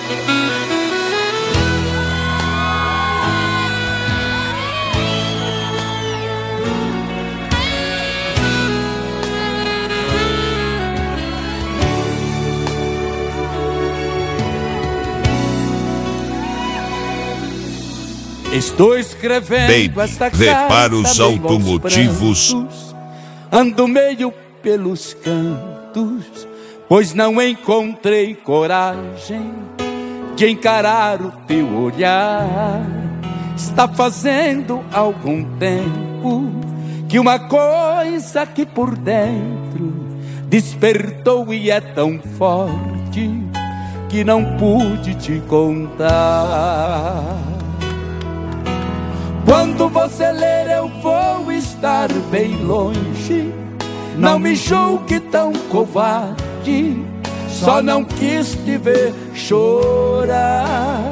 Estou escrevendo esta carta para os automotivos. Ando meio pelos cantos, pois não encontrei coragem de encarar o teu olhar. Está fazendo algum tempo que uma coisa aqui por dentro despertou e é tão forte que não pude te contar. Quando você ler eu vou estar bem longe. Não me julgue tão covarde, só não quis te ver chorar.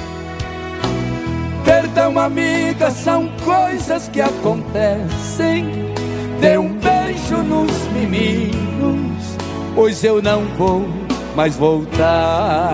Perdão, amiga, são coisas que acontecem. Dê um beijo nos meninos, pois eu não vou mais voltar.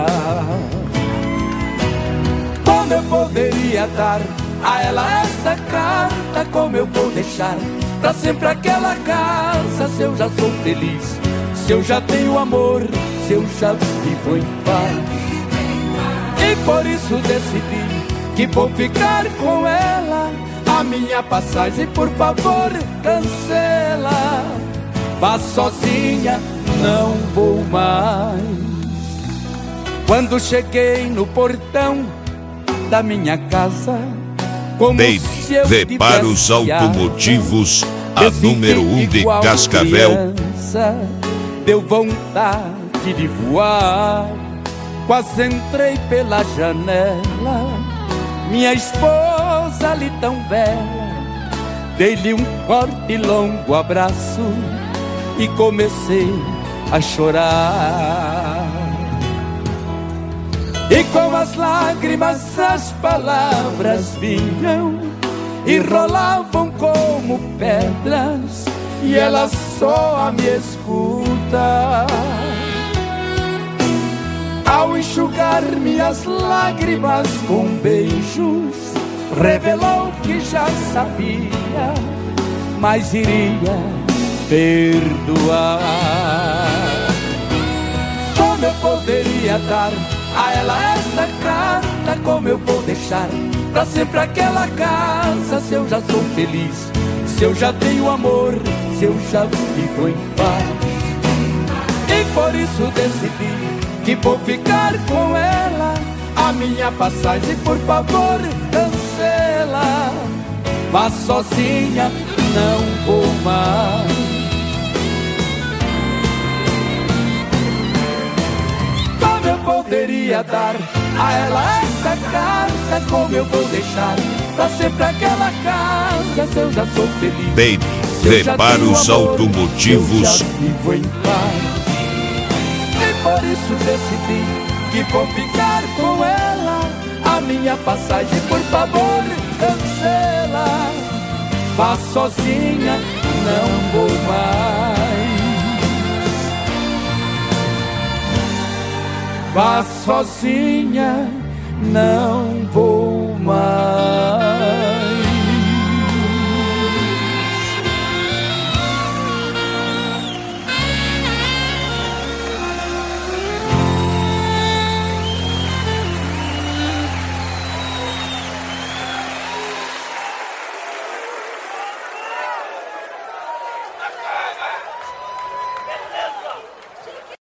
Como eu poderia dar a ela essa carta, como eu vou deixar pra sempre aquela casa, se eu já sou feliz, se eu já tenho amor, se eu já vivo em paz. E por isso decidi que vou ficar com ela. A minha passagem, por favor, cancela. Vá sozinha, não vou mais. Quando cheguei no portão da minha casa, como se eu Baby, para os automotivos, a número 1 de Cascavel. Deu vontade de voar, quase entrei pela janela. Minha esposa ali tão bela, dei-lhe um forte e longo abraço e comecei a chorar. E com as lágrimas as palavras vinham e rolavam como pedras, e ela só me escuta. Ao enxugar minhas lágrimas com beijos, revelou que já sabia, mas iria perdoar. Como eu poderia dar a ela essa carta, como eu vou deixar pra sempre aquela casa, se eu já sou feliz, se eu já tenho amor, se eu já vivo em paz. E por isso decidi que vou ficar com ela. A minha passagem, por favor, cancela. Vá sozinha, não vou mais. Como eu poderia dar a ela essa carta, como eu vou deixar pra sempre aquela casa, se eu já sou feliz, Baby, prepara os automotivos. Vivo em paz. E por isso decidi que vou ficar com ela. A minha passagem, por favor, cancela. Vá sozinha, não vou mais. Vá sozinha, não vou mais.